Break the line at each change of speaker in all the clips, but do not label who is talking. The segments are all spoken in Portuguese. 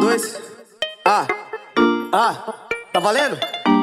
dois. Tá valendo?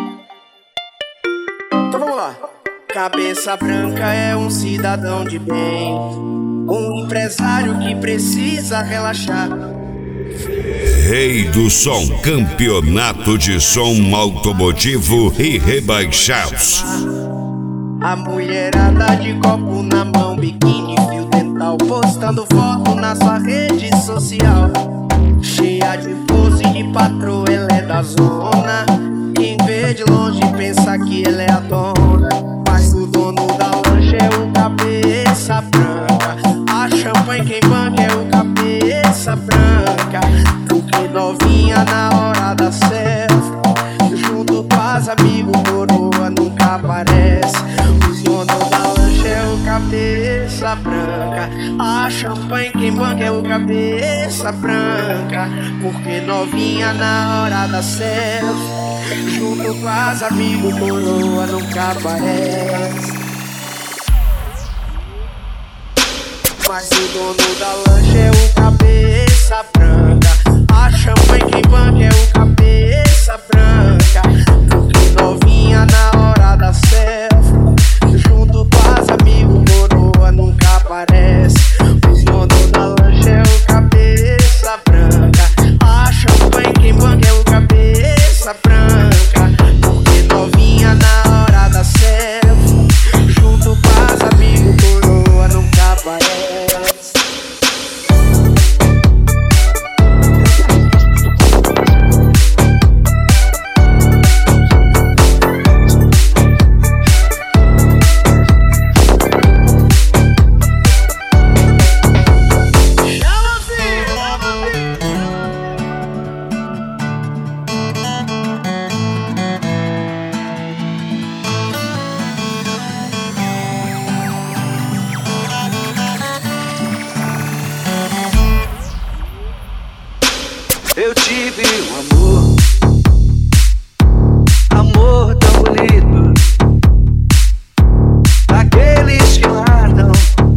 Então vamos lá. Cabeça branca é um cidadão de bem, um empresário que precisa relaxar.
Rei do Som, campeonato de som automotivo e rebaixados.
A mulherada de copo na mão, biquíni, fio dental, postando foto na sua rede social. Cheia de pose de patroa, ela é da zona. Quem vê de longe pensa que ela é a dona, mas o dono da lancha é o cabeça branca. A champanhe quem banca é o cabeça branca. Porque novinha na hora da selfie, junto com as amigos, coroa nunca aparece. O dono da lancha é o cabeça branca. A champanhe quem banca é o cabeça branca. Porque novinha na hora da selfie, junto com as amigos, coroa nunca aparece. Mas o dono da lancha é o cabeça branca. A champanhe quem banca é o cabeça branca. Porque novinha na hora da selfie, junto com as amigos, coroa nunca aparece. O dono da lancha é o cabeça branca. A champanhe quem banca é o cabeça branca. Porque novinha na hora da selfie, junto com as amigos, coroa nunca aparece.
Eu tive um amor tão bonito, daqueles que matam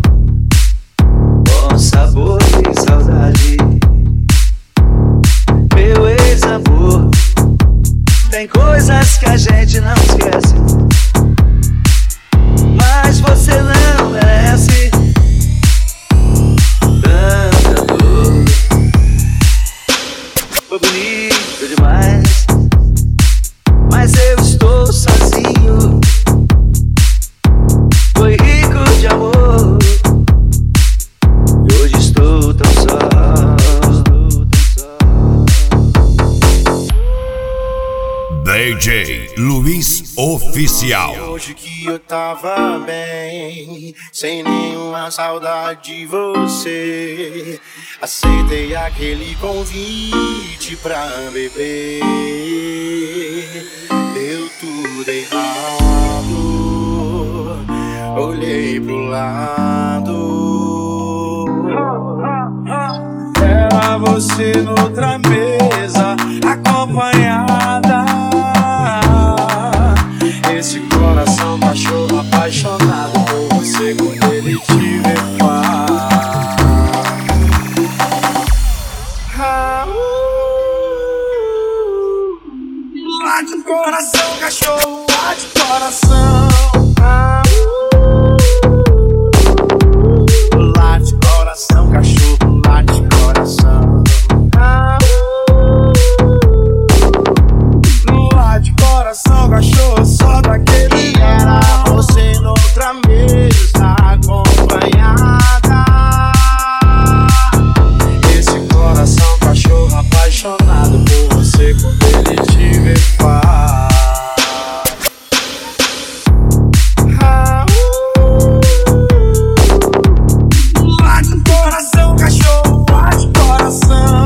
com sabor e saudade. Meu ex-amor, tem coisas que a gente não esquece, mas você não merece tanta dor. Foi bonito demais, mas eu estou sozinho. Foi rico de amor, e hoje estou tão só.
DJ Luiz Oficial.
Hoje que eu tava bem, sem nenhuma saudade de você, aceitei aquele convite pra beber. Deu tudo errado, olhei pro lado, era você noutra mesa, acompanhada. Esse coração cachorro apaixonado por você, quando ele te vê late o coração, cachorro, late o coração. Late o coração, cachorro, late o coração. Late o coração, cachorro, só daquele era você noutra mesa acompanhada. Esse coração, cachorro apaixonado por você, quando ele te vê late o coração, cachorro, late o coração.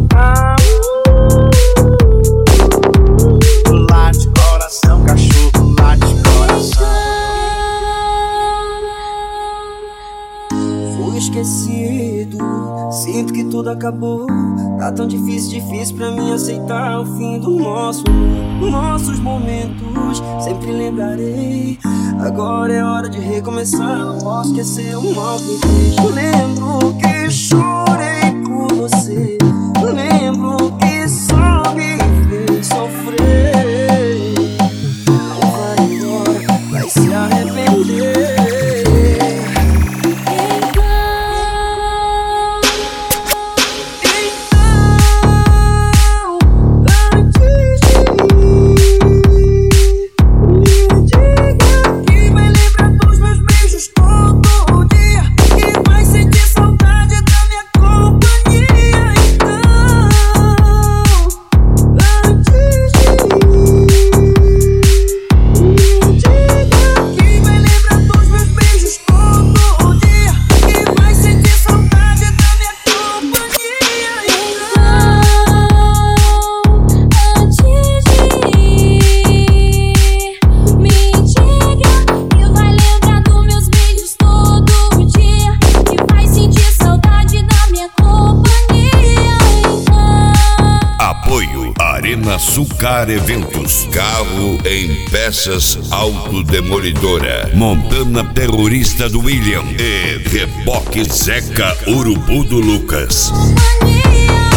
Late o coração, cachorro, late o coração.
Fui esquecido, sinto que tudo acabou. Tá tão difícil pra mim aceitar o fim do nossos momentos. Sempre lembrarei, agora é hora de recomeçar. Não posso esquecer o mal que fiz. Lembro que chorei por você, lembro que
Arena Sucar Eventos, Carro em Peças Autodemolidora, Montana Terrorista do William e Reboque Zeca Urubu do Lucas.